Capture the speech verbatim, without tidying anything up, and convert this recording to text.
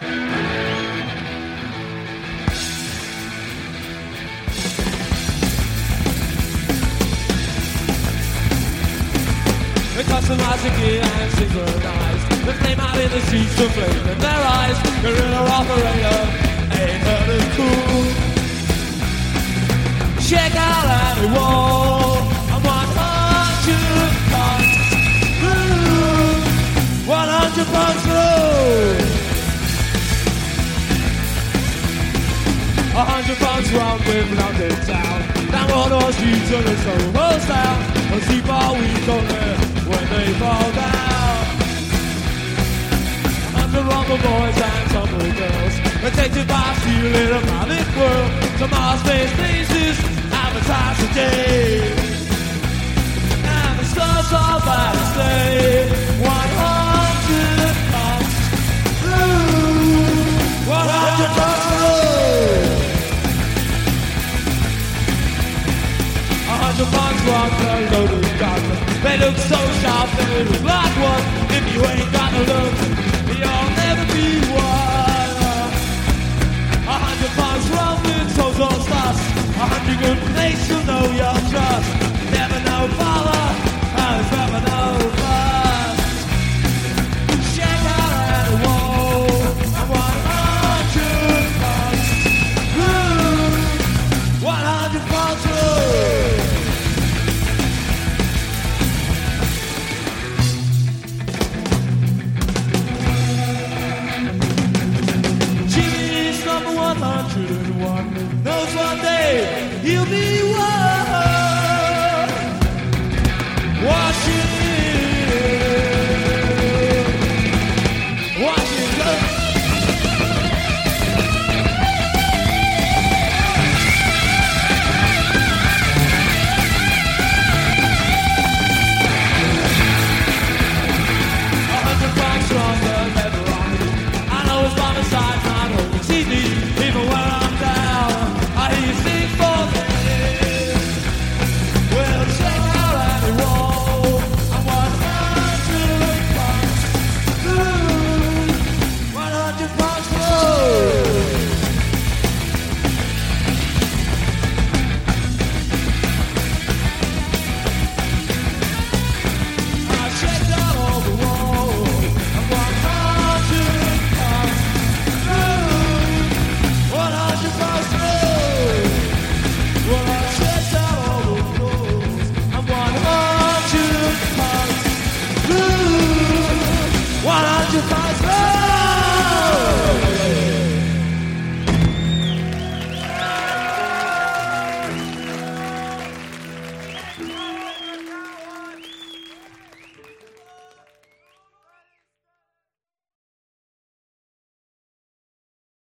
They customize the gear and synchronize. They flame out in the streets to flame in their eyes. Guerrilla operator ain't heard of cool. Check out any wall. I'm one hundred punch through. one hundred punch through. A hundred punch round with London town. Down Water Street to the Soho style. A sleep all week on there when they fall down. A hundred rumble boys and tumble girls. They're taken by steel in a magic world. To Mars space bases, advertise today. And the stars are by the slave. one hundred punch through. one hundred punch through. A hundred bucks rock the loaded gun. They look so sharp, they look like one. If you ain't got to look, you'll never be one. A hundred bucks rock with souls on stars. A hundred good places to know your trust. Never know father, and never know fun. Check out at the wall. I'm one hundred bucks through. one hundred bucks through. one hundred and one knows one day he'll be one.